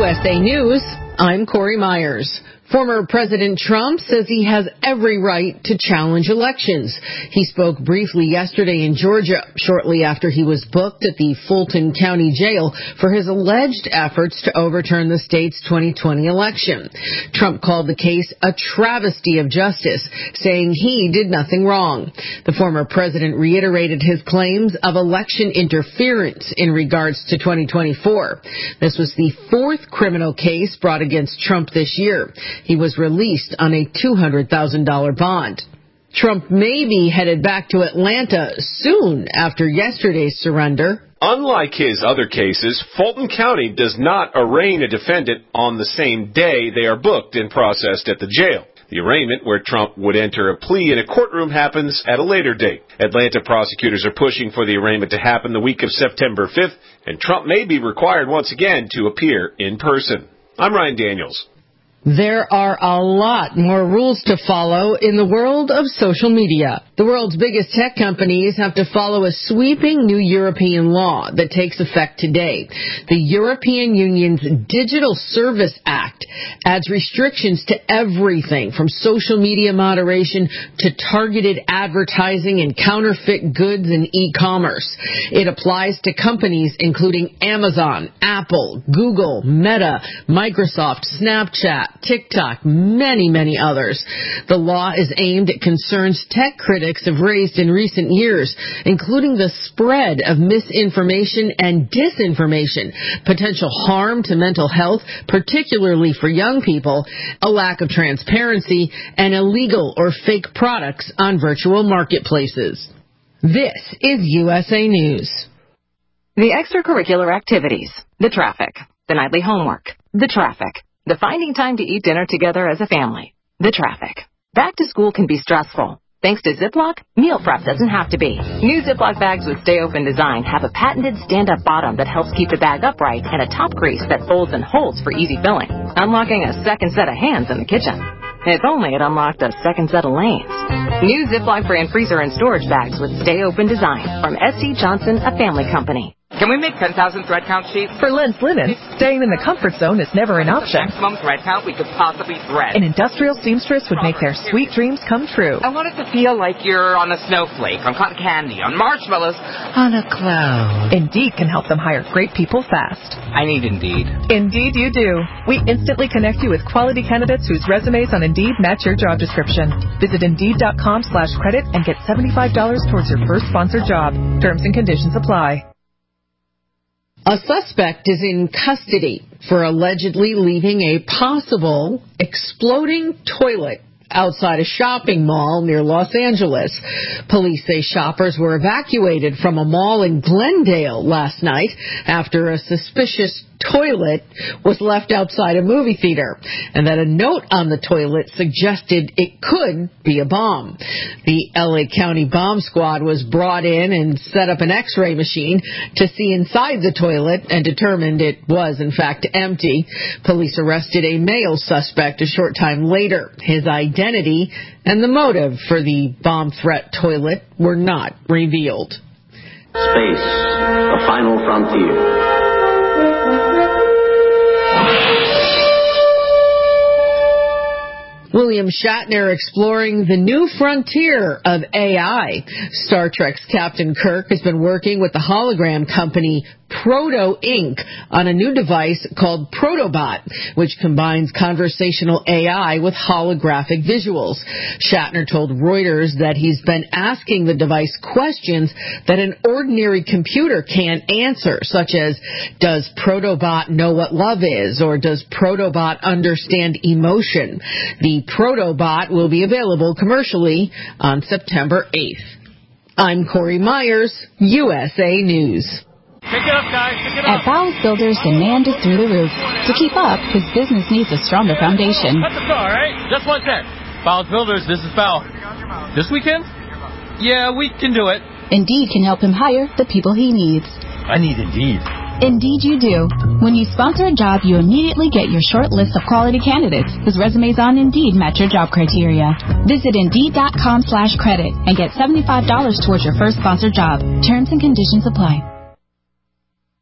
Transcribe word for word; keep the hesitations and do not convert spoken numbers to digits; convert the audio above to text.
S A News, I'm Corey Myers. Former President Trump says he has every right to challenge elections. He spoke briefly yesterday in Georgia shortly after he was booked at the Fulton County Jail for his alleged efforts to overturn the state's twenty twenty election. Trump called the case a travesty of justice, saying he did nothing wrong. The former president reiterated his claims of election interference in regards to twenty twenty-four. This was the fourth criminal case brought against Trump this year. He was released on a two hundred thousand dollars bond. Trump may be headed back to Atlanta soon after yesterday's surrender. Unlike his other cases, Fulton County does not arraign a defendant on the same day they are booked and processed at the jail. The arraignment, where Trump would enter a plea in a courtroom, happens at a later date. Atlanta prosecutors are pushing for the arraignment to happen the week of September fifth, and Trump may be required once again to appear in person. I'm Ryan Daniels. There are a lot more rules to follow in the world of social media. The world's biggest tech companies have to follow a sweeping new European law that takes effect today. The European Union's Digital Service Act adds restrictions to everything from social media moderation to targeted advertising and counterfeit goods and e-commerce. It applies to companies including Amazon, Apple, Google, Meta, Microsoft, Snapchat, TikTok, many, many others. The law is aimed at concerns tech critics have raised in recent years, including the spread of misinformation and disinformation, potential harm to mental health, particularly for young people, a lack of transparency, and illegal or fake products on virtual marketplaces. This is U S A News. The extracurricular activities, the traffic, the nightly homework, the traffic. The finding time to eat dinner together as a family. The traffic. Back to school can be stressful. Thanks to Ziploc, meal prep doesn't have to be. New Ziploc bags with Stay Open design have a patented stand-up bottom that helps keep the bag upright and a top crease that folds and holds for easy filling, unlocking a second set of hands in the kitchen. If only it unlocked a second set of lanes. New Ziploc brand freezer and storage bags with Stay Open design from S C Johnson, a family company. Can we make ten thousand thread count sheets? For Lens Linen, staying in the comfort zone is never an option. Maximum thread count we could possibly thread. An industrial seamstress would make their sweet dreams come true. I want it to feel like you're on a snowflake, on cotton candy, on marshmallows, on a cloud. Indeed can help them hire great people fast. I need Indeed. Indeed you do. We instantly connect you with quality candidates whose resumes on Indeed match your job description. Visit Indeed.com slash credit and get seventy-five dollars towards your first sponsored job. Terms and conditions apply. A suspect is in custody for allegedly leaving a possible exploding toilet outside a shopping mall near Los Angeles. Police say shoppers were evacuated from a mall in Glendale last night after a suspicious toilet was left outside a movie theater, and that a note on the toilet suggested it could be a bomb. The L A County Bomb Squad was brought in and set up an x-ray machine to see inside the toilet and determined it was, in fact, empty. Police arrested a male suspect a short time later. His identity and the motive for the bomb threat toilet were not revealed. Space, the final frontier. William Shatner exploring the new frontier of A I. Star Trek's Captain Kirk has been working with the hologram company Proto Incorporated on a new device called Protobot, which combines conversational A I with holographic visuals. Shatner told Reuters that he's been asking the device questions that an ordinary computer can't answer, such as, does Protobot know what love is, or does Protobot understand emotion? The Protobot will be available commercially on September eighth. I'm Corey Myers, U S A News. Pick it up, guys. Pick it up. At Bowles Builders, demand is through the roof. To keep up, his business needs a stronger foundation. That's the car, right? Just one sec. Bowles Builders, this is Bal. This weekend? Yeah, we can do it. Indeed can help him hire the people he needs. I need Indeed. Indeed you do. When you sponsor a job, you immediately get your short list of quality candidates whose resumes on Indeed match your job criteria. Visit Indeed.com slash credit and get seventy-five dollars towards your first sponsored job. Terms and conditions apply.